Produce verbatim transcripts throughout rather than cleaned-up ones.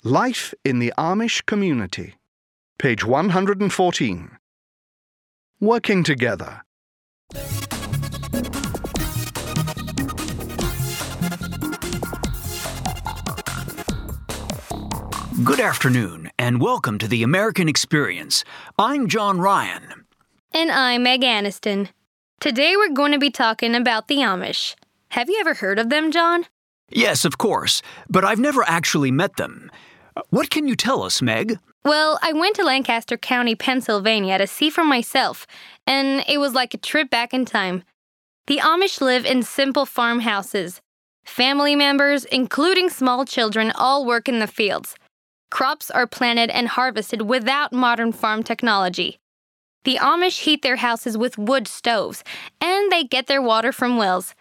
Life in the Amish Community. Page one hundred fourteen. Working together. Good afternoon, and welcome to the American Experience. I'm John Ryan. And I'm Meg Aniston. Today we're going to be talking about the Amish. Have you ever heard of them, John? Yes, of course, but I've never actually met them. What can you tell us, Meg? Well, I went to Lancaster County, Pennsylvania to see for myself, and it was like a trip back in time. The Amish live in simple farmhouses. Family members, including small children, all work in the fields. Crops are planted and harvested without modern farm technology. The Amish heat their houses with wood stoves, and they get their water from wells.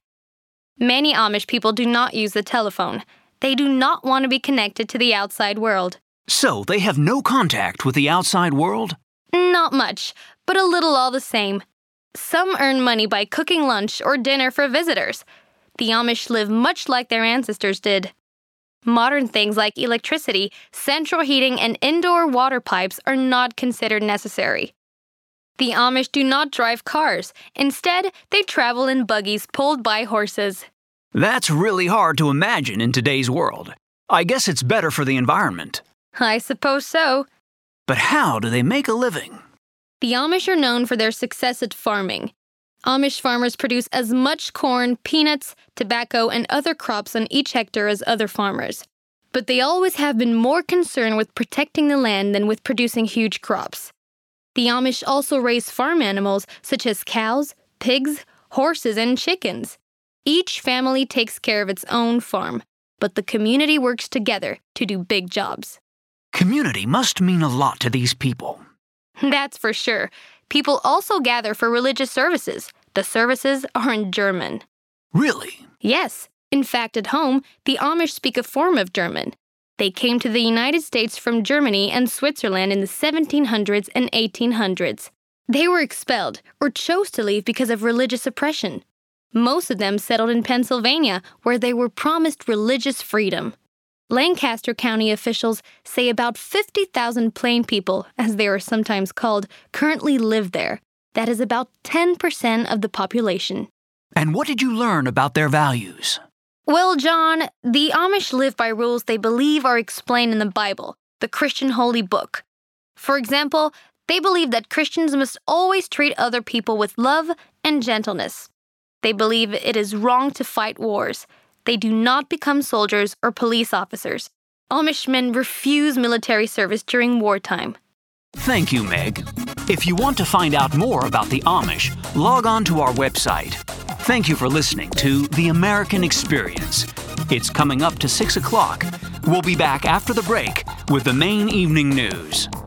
Many Amish people do not use the telephone. They do not want to be connected to the outside world. So they have no contact with the outside world? Not much, but a little all the same. Some earn money by cooking lunch or dinner for visitors. The Amish live much like their ancestors did. Modern things like electricity, central heating, and indoor water pipes are not considered necessary. The Amish do not drive cars. Instead, they travel in buggies pulled by horses. That's really hard to imagine in today's world. I guess it's better for the environment. I suppose so. But how do they make a living? The Amish are known for their success at farming. Amish farmers produce as much corn, peanuts, tobacco, and other crops on each hectare as other farmers. But they always have been more concerned with protecting the land than with producing huge crops. The Amish also raise farm animals such as cows, pigs, horses, and chickens. Each family takes care of its own farm, but the community works together to do big jobs. Community must mean a lot to these people. That's for sure. People also gather for religious services. The services are in German. Really? Yes. In fact, at home, the Amish speak a form of German. They came to the United States from Germany and Switzerland in the seventeen hundreds and eighteen hundreds. They were expelled or chose to leave because of religious oppression. Most of them settled in Pennsylvania, where they were promised religious freedom. Lancaster County officials say about fifty thousand plain people, as they are sometimes called, currently live there. That is about ten percent of the population. And what did you learn about their values? Well, John, the Amish live by rules they believe are explained in the Bible, the Christian holy book. For example, they believe that Christians must always treat other people with love and gentleness. They believe it is wrong to fight wars. They do not become soldiers or police officers. Amish men refuse military service during wartime. Thank you, Meg. If you want to find out more about the Amish, log on to our website. Thank you for listening to The American Experience. It's coming up to six o'clock. We'll be back after the break with the main evening news.